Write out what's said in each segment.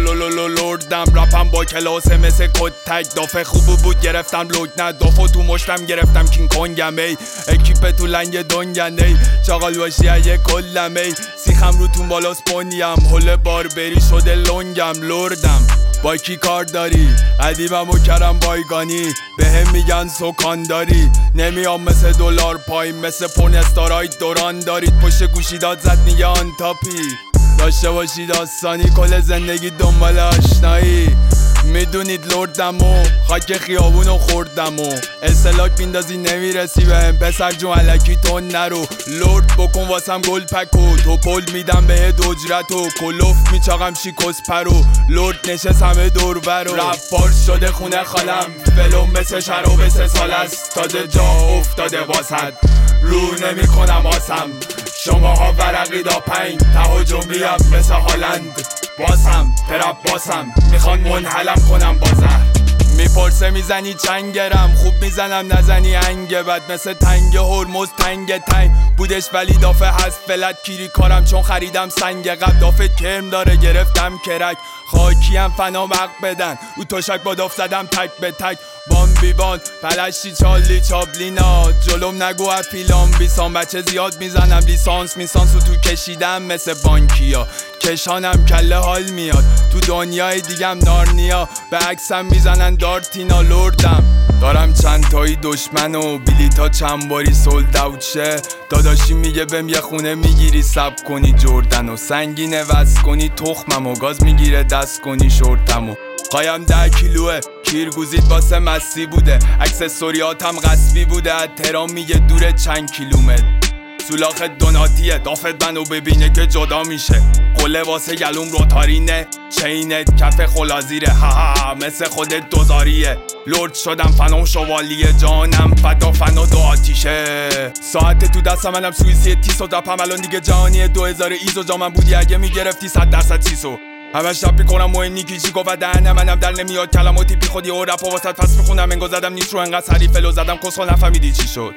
لردم رپم با کلاسه مثل کتک دافه خوب بود گرفتم لوگ نه دافو تو مشتم گرفتم کین کنگم ای اکیپ تو لنگ دنگن ای چاقال باشی اگه کلم ای سیخم رو تون بالا سپونیم هل باربری شده لنگم لردم با کی کار داری؟ ادیبمو کرم بایگانی بهم میگن سکان داری نمیام مثل دلار پایین مثل پورنستارای دوران دارید پشت گوشی داد زد میگه آن تاپی داشته باشی داستانی کل زندگی دنبال آشنایی میدونید لردمو خاک خیابونو خوردمو اصلاک بیندازی نمیرسی بهم پسر جون علکی تون نرو لرد بکن واسم گل پکو تو پل میدم به دوجرتو کلوف میچاقم شیکس پرو لرد نشست همه دور برو رفار شده خونه خالم فلوم مثل شراب 3 سال است تازه جا افتاده واسد رو نمی کنم آسم شماها ورقی دا 5 تهاجمیم مثل هالند باسم ترپ باسم میخوان منحلم کنم بازه میپرسه میزنی چند گرم خوب میزنم نزنی انگه بد مثل تنگ هرمز تنگ بودش ولی دافه هست فلت کیری کارم چون خریدم سنگ قبل دافه کرم داره گرفتم کرک خاکیم فنا مق بدن او تشک با داف زدم تک به تک بان بی بان پلشتی چالی چابلینا جلوم نگو افیلام بیسان بچه زیاد میزنم لیسانس میسانسو تو کشیدم مثل بانکیا کشانم کله حال میاد تو دنیای دیگم نارنیا به عکسم میزنن دارتینا لردم دارم چند تایی دشمن و بلیتا چند باری سولد اوت شه داداشی میگه بهم یه خونه میگیری سب کنی جردن و سنگینه وز کنی تخمم و گاز میگیره دست کنی شورتمو قایم 10 کیلوه کیرگوزید واسه مستی بوده اکسسوریاتم غصبی بوده از تهران میگه دوره چند کیلومتر سولاخ دوناتیه دافت منو ببینه که جدا میشه قله واسه گلوم روتارینه چینت کف خلازیره ها مثل خودت دوزاریه لرد شدم فنام شوالیه جانم فدا فنا دو آتیشه ساعت تو دستم منم سویسی تیس و رپم الان دیگه جهانی 2000 ایزو جامن بودی اگه میگرفتی 100% چیسو همه شب میکنم مهم نیکی چی گفت دهنه منم در نمیاد کلماتی بی خودی و رپ و واسط پس میخونم انگو زدم نیست رو انقدر سریع فلو زدم کسخو نفهمیدی چی شد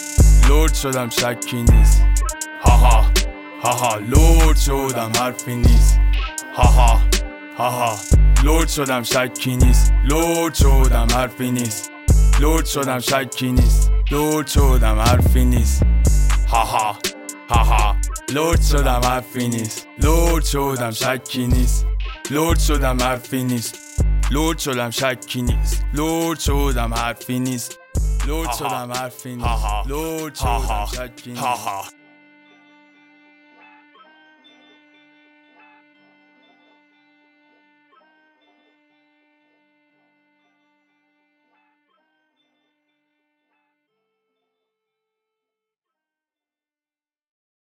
لرد شدم شکی نیست هاها هاها لرد شدم حرفی نیست هاها هاها لرد شدم شکی نیست لرد شدم حرفی نیست لرد شدم شکی نیست لرد شدم حرفی نیست هاها هاها لرد شدم حرفی نیست لرد شدم شکی نیست لرد شدم حرفی نیست لرد شدم شکی نیست لرد شدم حرفی نیست لرد شدم حرفی نیست لرد شدم شکی نیست